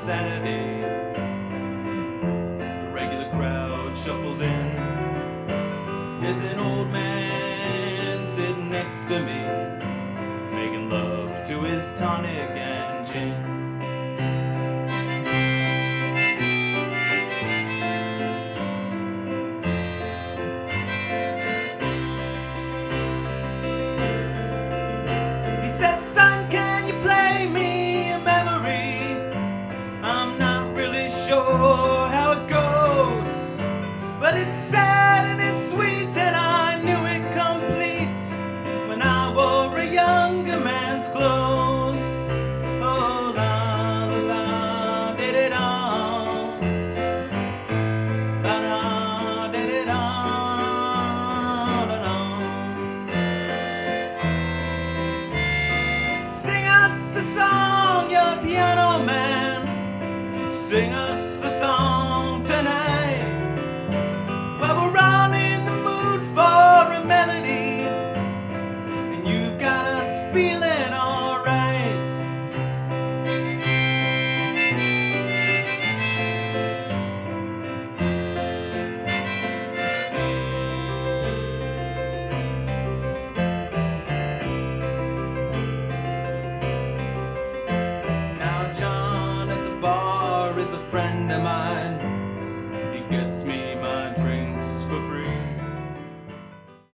Saturday. The regular crowd shuffles in. There's an old man sitting next to me, making love to his tonic and gin. He says, son, can you play me a memory? I'm not really sure how it goes, but it's sad and it's sweet, and I knew it complete when I wore a younger man's clothes. Oh, la la la, did it all. La la, did it all. La la. Sing us a song, your piano man. Sing us a song.